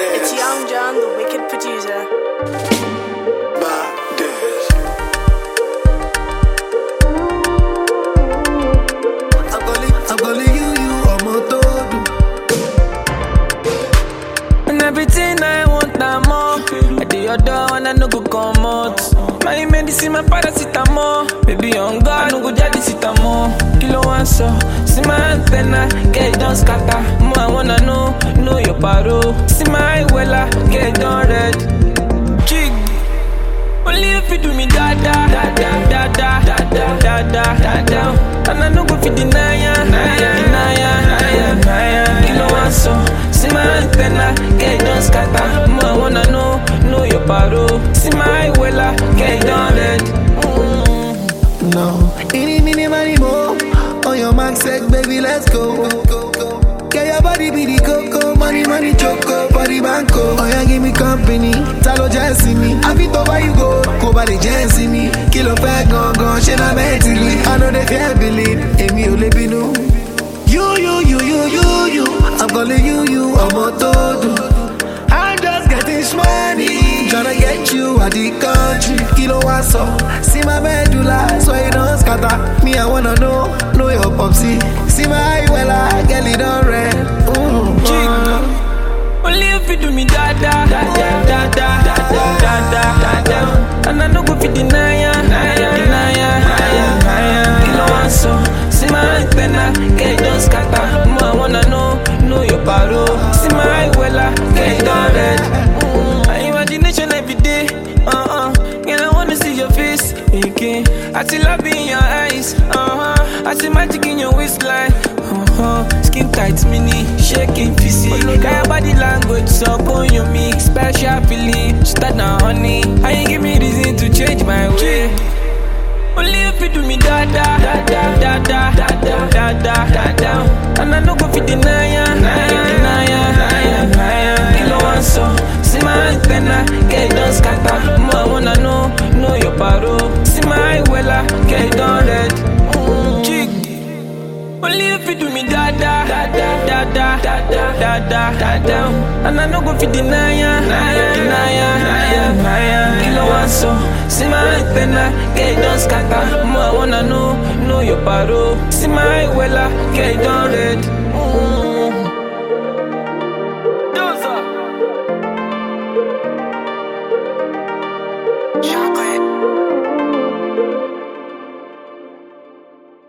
It's Young John, the wicked producer. I'm calling you, I'm on todo. And everything I want, I'm more. I do your door and I no go come out. My medicine, my paracetamol. Baby, on God, I no go jadi sitamo. Kilo one so, see my antenna, get it done scatter. More I wanna know your paro. See my wella, get it done red. Jig. Only if you do me da da da da da da da da da da da da. And I no go fit deny ya. Kilo one so, see my antenna, get it done scatter. More I wanna know your paro. See my wella, get it done red. No, any money more. On your mark, set, baby, let's go. Get your body be the coco, money choco, body banco. Oh yeah, give me company, talo just see me. I fit over you go by the just see me. Kilo fat gone, she not mentally. I know they can't believe, Emi Olebinu. You. I'm calling you, I'm on todo. I'm just getting money, tryna get you out the country. Kilo one so, see my medulla, so you don't scatter. Me, I wanna know your popsy. See my eye, well, I get it on red. Only if you do me da da da da da da da da da da. And I no go fit deny ya. Kilo one so, see my antenna, get it done scatter. More I wanna know your paro. See my eye, well, I get it done red. My imagination every day, and I wanna see your face again. I see love in your eyes, I see magic in your waistline, skin tight, mini, shaking physique. Got your body language, so on your mix, special feeling. Start now, honey, and you give me reason to change my way. Only if you do me da da da da da da da da da da. And I no go fit deny ya. Kilo one so, see my antenna, get it done scatter. More I wanna know your paro. See my wella, get it done red. Jig. Only if you do me da da da da da da da da da. And I no go fit deny ya. Kilo one so, see my antenna, get it done scatter. More I wanna know your paro. See my wella, get it done red.